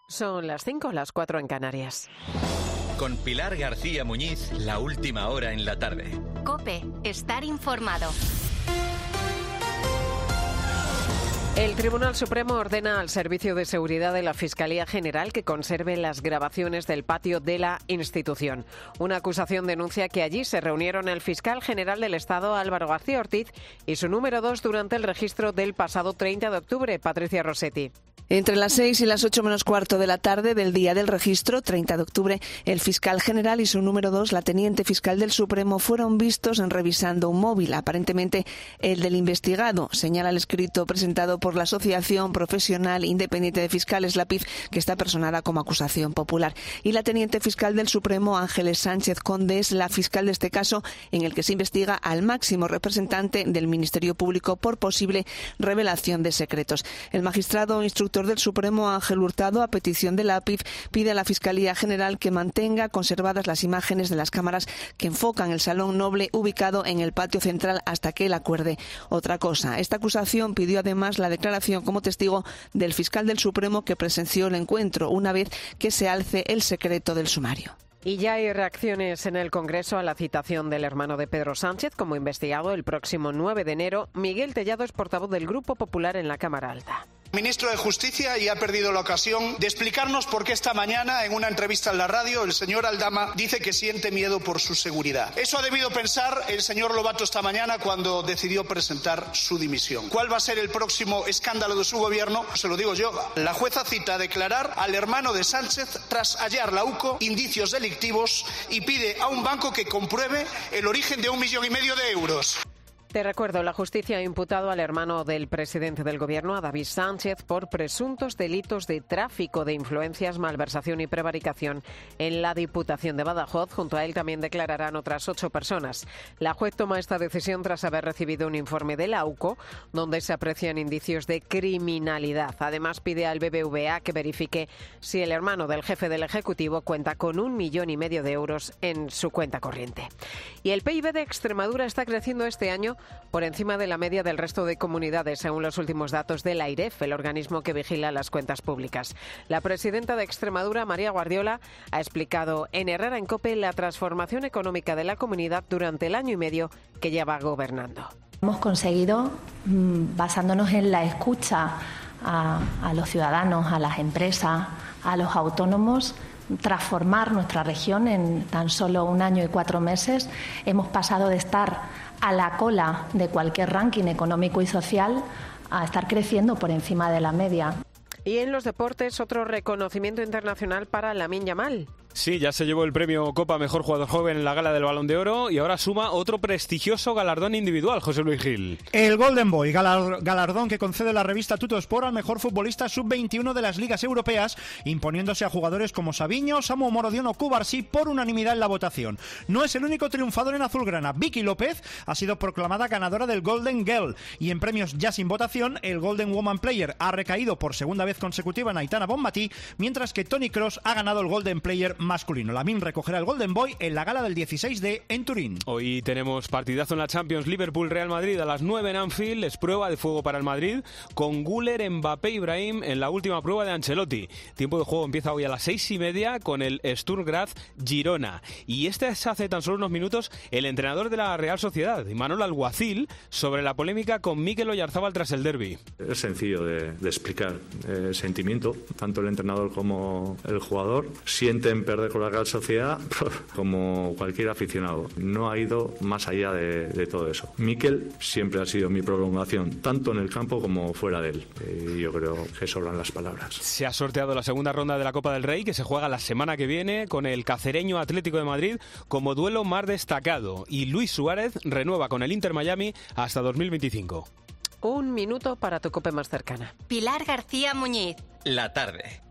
Son las 5, las 4 en Canarias. Con Pilar García Muñiz, la última hora en la tarde. COPE, estar informado. El Tribunal Supremo ordena al Servicio de Seguridad de la Fiscalía General que conserve las grabaciones del patio de la institución. Una acusación denuncia que allí se reunieron el fiscal general del Estado, Álvaro García Ortiz, y su número 2 durante el registro del pasado 30 de octubre, Patricia Rossetti. Entre las 6 y las 8 menos cuarto de la tarde del día del registro, 30 de octubre, el fiscal general y su número 2, la teniente fiscal del Supremo, fueron vistos revisando un móvil, aparentemente el del investigado, señala el escrito presentado por la Asociación Profesional Independiente de Fiscales, la PIF, que está personada como acusación popular. Y la teniente fiscal del Supremo, Ángeles Sánchez Conde, es la fiscal de este caso en el que se investiga al máximo representante del Ministerio Público por posible revelación de secretos. El magistrado instructor del Supremo, Ángel Hurtado, a petición de la APIF, pide a la Fiscalía General que mantenga conservadas las imágenes de las cámaras que enfocan el Salón Noble ubicado en el patio central hasta que él acuerde otra cosa. Esta acusación pidió además la declaración como testigo del fiscal del Supremo que presenció el encuentro una vez que se alce el secreto del sumario. Y ya hay reacciones en el Congreso a la citación del hermano de Pedro Sánchez como investigado el próximo 9 de enero. Miguel Tellado es portavoz del Grupo Popular en la Cámara Alta. Ministro de Justicia, y ha perdido la ocasión de explicarnos por qué esta mañana, en una entrevista en la radio, el señor Aldama dice que siente miedo por su seguridad. Eso ha debido pensar el señor Lobato esta mañana cuando decidió presentar su dimisión. ¿Cuál va a ser el próximo escándalo de su gobierno? Se lo digo yo. La jueza cita a declarar al hermano de Sánchez tras hallar la UCO indicios delictivos y pide a un banco que compruebe el origen de 1,5 millones de euros. Te recuerdo, la justicia ha imputado al hermano del presidente del Gobierno, a David Sánchez, por presuntos delitos de tráfico de influencias, malversación y prevaricación en la Diputación de Badajoz. Junto a él también declararán otras 8 personas. La juez toma esta decisión tras haber recibido un informe de la UCO, donde se aprecian indicios de criminalidad. Además, pide al BBVA que verifique si el hermano del jefe del Ejecutivo cuenta con 1,5 millones de euros en su cuenta corriente. Y el PIB de Extremadura está creciendo este año por encima de la media del resto de comunidades, según los últimos datos del AIREF, el organismo que vigila las cuentas públicas. La presidenta de Extremadura, María Guardiola, ha explicado en Herrera en COPE la transformación económica de la comunidad durante el año y medio que lleva gobernando. Hemos conseguido, basándonos en la escucha a los ciudadanos, a las empresas, a los autónomos, transformar nuestra región en tan solo 1 año y 4 meses. Hemos pasado de estar a la cola de cualquier ranking económico y social a estar creciendo por encima de la media. Y en los deportes, otro reconocimiento internacional para Lamine Yamal. Sí, ya se llevó el premio Copa Mejor Jugador Joven en la gala del Balón de Oro y ahora suma otro prestigioso galardón individual, José Luis Gil. El Golden Boy, galardón que concede la revista Tuttosport al mejor futbolista sub-21 de las ligas europeas, imponiéndose a jugadores como Savinho, Samu Morodion o Cubarsí por unanimidad en la votación. No es el único triunfador en azulgrana. Vicky López ha sido proclamada ganadora del Golden Girl y en premios ya sin votación, el Golden Woman Player ha recaído por segunda vez consecutiva en Aitana Bonmatí, mientras que Toni Kroos ha ganado el Golden Player masculino. Lamine recogerá el Golden Boy en la gala del 16 en Turín. Hoy tenemos partidazo en la Champions, Liverpool-Real Madrid a las 9 en Anfield. Es prueba de fuego para el Madrid, con Güler, Mbappé y Brahim en la última prueba de Ancelotti. Tiempo de juego empieza hoy a las 6:30 con el Sturm Graz Girona. Y es hace tan solo unos minutos el entrenador de la Real Sociedad, Imanol Alguacil, sobre la polémica con Mikel Oyarzábal tras el derbi. Es sencillo de explicar. El sentimiento, tanto el entrenador como el jugador sienten perder con la Real Sociedad como cualquier aficionado. No ha ido más allá de todo eso. Mikel siempre ha sido mi prolongación, tanto en el campo como fuera de él. Y yo creo que sobran las palabras. Se ha sorteado la segunda ronda de la Copa del Rey, que se juega la semana que viene, con el cacereño Atlético de Madrid como duelo más destacado. Y Luis Suárez renueva con el Inter Miami hasta 2025. 1 minuto para tu COPE más cercana. Pilar García Muñiz. La tarde.